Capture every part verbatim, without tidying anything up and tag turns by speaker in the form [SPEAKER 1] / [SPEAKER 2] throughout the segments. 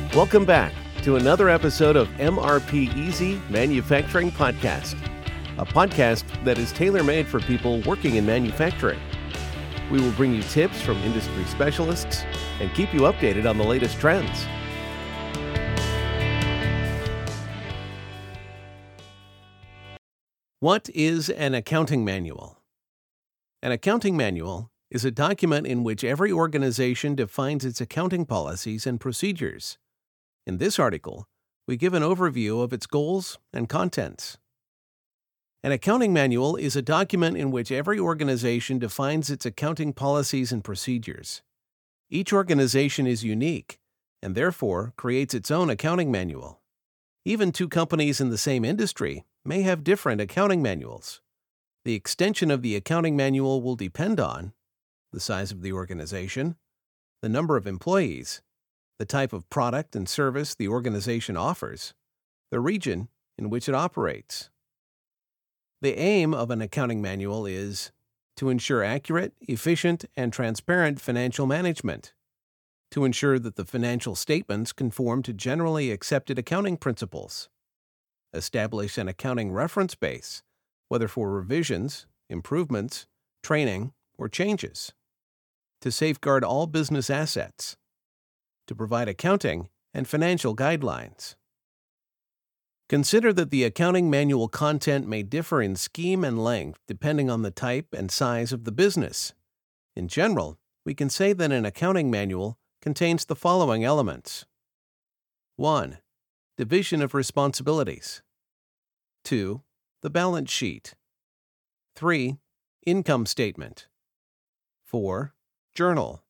[SPEAKER 1] Welcome back to another episode of M R P Easy Manufacturing Podcast, a podcast that is tailor-made for people working in manufacturing. We will bring you tips from industry specialists and keep you updated on the latest trends. What is an accounting manual? An accounting manual is a document in which every organization defines its accounting policies and procedures. In this article, we give an overview of its goals and contents. An accounting manual is a document in which every organization defines its accounting policies and procedures. Each organization is unique and therefore creates its own accounting manual. Even two companies in the same industry may have different accounting manuals. The extension of the accounting manual will depend on the size of the organization, the number of employees, the type of product and service the organization offers, the region in which it operates. The aim of an accounting manual is to ensure accurate, efficient, and transparent financial management, to ensure that the financial statements conform to generally accepted accounting principles, establish an accounting reference base, whether for revisions, improvements, training, or changes, to safeguard all business assets, to provide accounting and financial guidelines. Consider that the accounting manual content may differ in scheme and length depending on the type and size of the business. In general, we can say that an accounting manual contains the following elements. one. Division of responsibilities. two. The balance sheet. three. Income statement. four. Journal.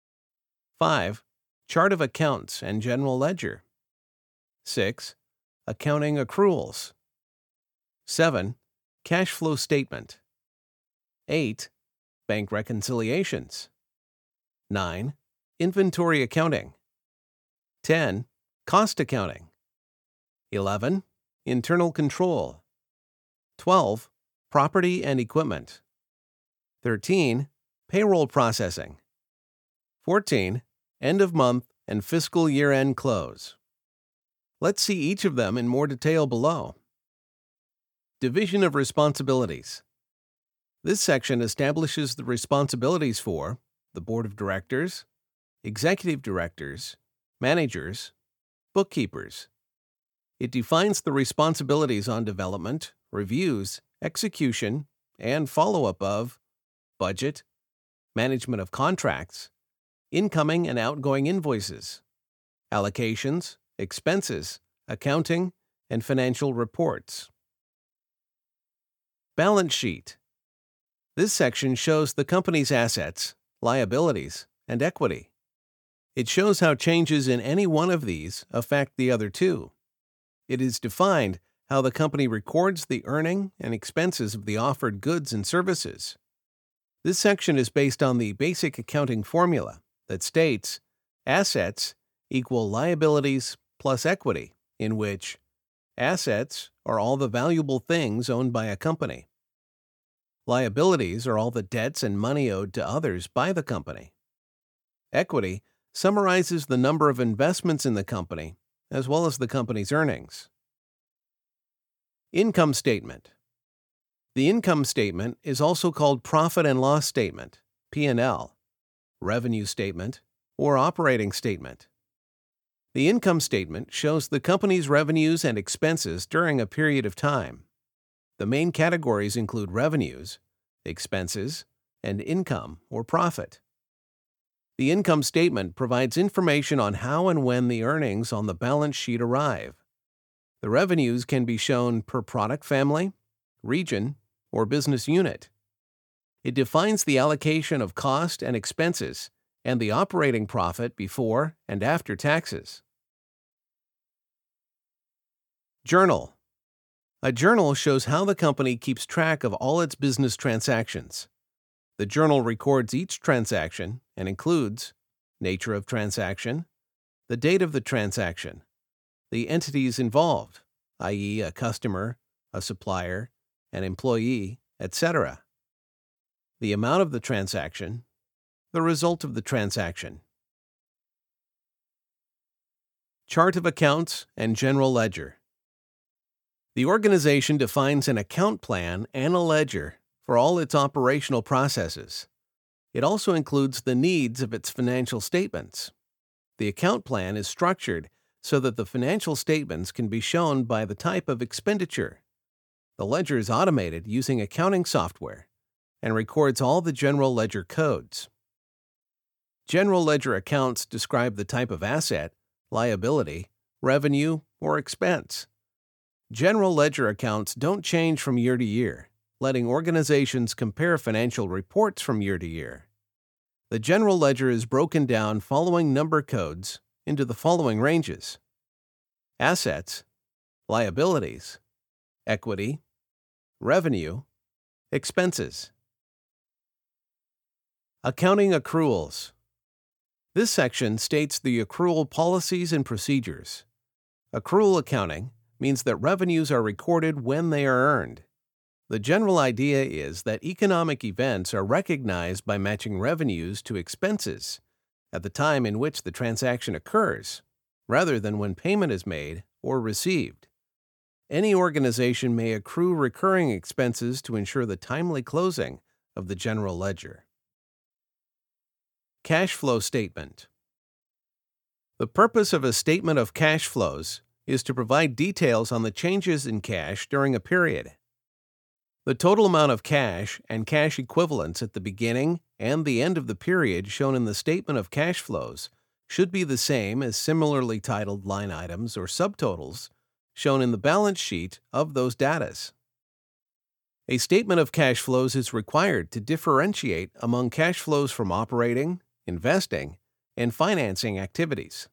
[SPEAKER 1] five. Chart of accounts and general ledger. six. Accounting accruals. seven. Cash flow statement. eight. Bank reconciliations. nine. Inventory accounting. ten. Cost accounting. eleven. Internal control. twelve. Property and equipment. thirteen. Payroll processing. fourteen. End of month and fiscal year-end close. Let's see each of them in more detail below. Division of responsibilities. This section establishes the responsibilities for the board of directors, executive directors, managers, bookkeepers. It defines the responsibilities on development, reviews, execution, and follow-up of budget, management of contracts, incoming and outgoing invoices, allocations, expenses, accounting, and financial reports. Balance sheet. This section shows the company's assets, liabilities, and equity. It shows how changes in any one of these affect the other two. It is defined how the company records the earning and expenses of the offered goods and services. This section is based on the basic accounting formula that states assets equal liabilities plus equity, in which assets are all the valuable things owned by a company. Liabilities are all the debts and money owed to others by the company. Equity summarizes the number of investments in the company, as well as the company's earnings. Income statement. The income statement is also called profit and loss statement, P and L, revenue statement, or operating statement. The income statement shows the company's revenues and expenses during a period of time. The main categories include revenues, expenses, and income or profit. The income statement provides information on how and when the earnings on the balance sheet arrive. The revenues can be shown per product family, region, or business unit. It defines the allocation of cost and expenses and the operating profit before and after taxes. Journal. A journal shows how the company keeps track of all its business transactions. The journal records each transaction and includes nature of transaction, the date of the transaction, the entities involved, that is a customer, a supplier, an employee, et cetera, the amount of the transaction, the result of the transaction. Chart of accounts and general ledger. The organization defines an account plan and a ledger for all its operational processes. It also includes the needs of its financial statements. The account plan is structured so that the financial statements can be shown by the type of expenditure. The ledger is automated using accounting software and records all the general ledger codes. General ledger accounts describe the type of asset, liability, revenue, or expense. General ledger accounts don't change from year to year, letting organizations compare financial reports from year to year. The general ledger is broken down following number codes into the following ranges: assets, liabilities, equity, revenue, expenses. Accounting accruals. This section states the accrual policies and procedures. Accrual accounting means that revenues are recorded when they are earned. The general idea is that economic events are recognized by matching revenues to expenses at the time in which the transaction occurs, rather than when payment is made or received. Any organization may accrue recurring expenses to ensure the timely closing of the general ledger. Cash flow statement. The purpose of a statement of cash flows is to provide details on the changes in cash during a period. The total amount of cash and cash equivalents at the beginning and the end of the period shown in the statement of cash flows should be the same as similarly titled line items or subtotals shown in the balance sheet of those datas. A statement of cash flows is required to differentiate among cash flows from operating, investing, and financing activities.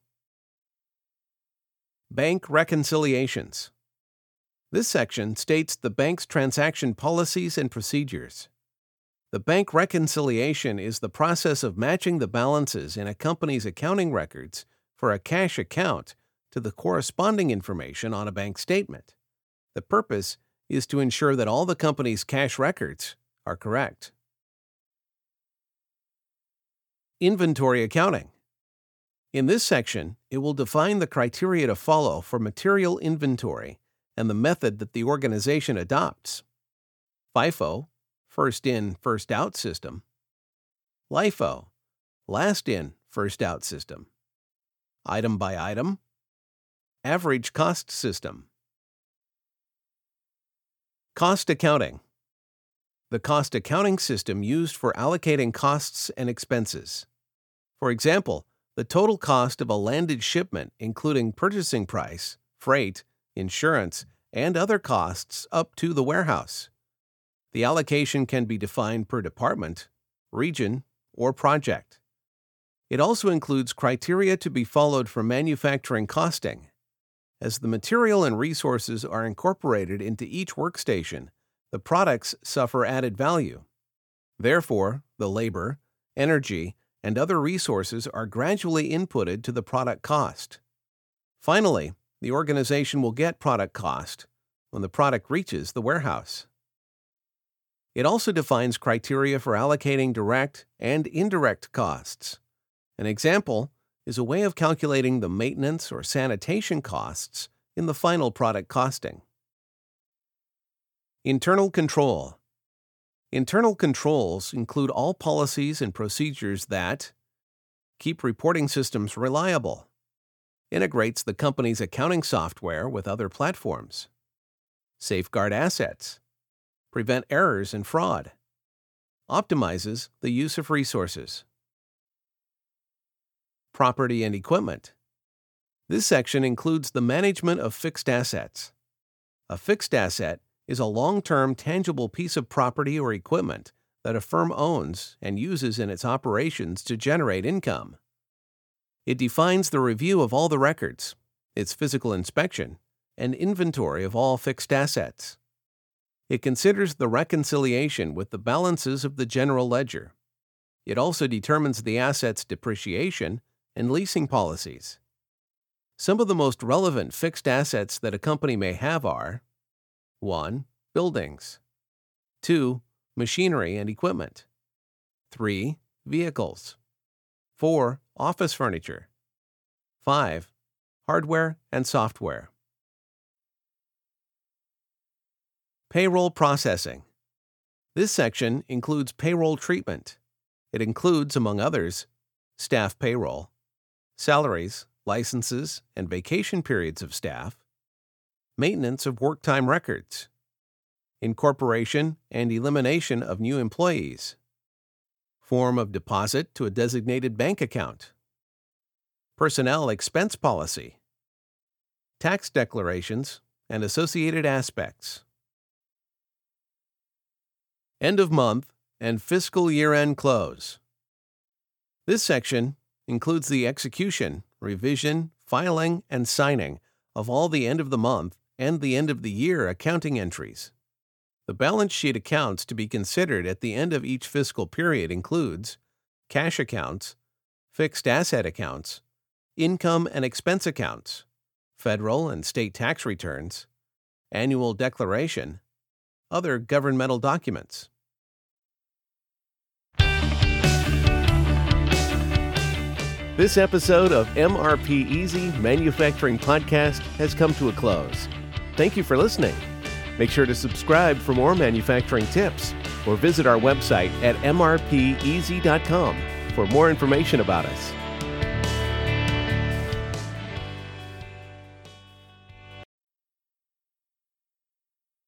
[SPEAKER 1] Bank reconciliations. This section states the bank's transaction policies and procedures. The bank reconciliation is the process of matching the balances in a company's accounting records for a cash account to the corresponding information on a bank statement. The purpose is to ensure that all the company's cash records are correct. Inventory accounting. In this section, it will define the criteria to follow for material inventory and the method that the organization adopts. FIFO, first in, first out system. LIFO, last in, first out system. Item by item. Average cost system. Cost accounting. The cost accounting system used for allocating costs and expenses. For example, the total cost of a landed shipment, including purchasing price, freight, insurance, and other costs up to the warehouse. The allocation can be defined per department, region, or project. It also includes criteria to be followed for manufacturing costing. As the material and resources are incorporated into each workstation, the products suffer added value. Therefore, the labor, energy, and other resources are gradually inputted to the product cost. Finally, the organization will get product cost when the product reaches the warehouse. It also defines criteria for allocating direct and indirect costs. An example is a way of calculating the maintenance or sanitation costs in the final product costing. Internal control. Internal controls include all policies and procedures that keep reporting systems reliable, integrates the company's accounting software with other platforms, safeguard assets, prevent errors and fraud, optimizes the use of resources. Property and equipment. This section includes the management of fixed assets. A fixed asset is a long-term tangible piece of property or equipment that a firm owns and uses in its operations to generate income. It defines the review of all the records, its physical inspection, and inventory of all fixed assets. It considers the reconciliation with the balances of the general ledger. It also determines the asset's depreciation and leasing policies. Some of the most relevant fixed assets that a company may have are one. Buildings. two. Machinery and equipment. three. Vehicles. four. Office furniture. five. hardware, and software. Payroll processing. This section includes payroll treatment. It includes, among others, staff payroll, salaries, licenses, and vacation periods of staff, maintenance of work time records, incorporation and elimination of new employees, form of deposit to a designated bank account, personnel expense policy, tax declarations, and associated aspects. End of month and fiscal year-end close. This section includes the execution, revision, filing, and signing of all the end of the month and the end of the year accounting entries. The balance sheet accounts to be considered at the end of each fiscal period includes cash accounts, fixed asset accounts, income and expense accounts, federal and state tax returns, annual declaration, other governmental documents. This episode of M R P Easy Manufacturing Podcast has come to a close. Thank you for listening. Make sure to subscribe for more manufacturing tips or visit our website at m r p easy dot com for more information about us.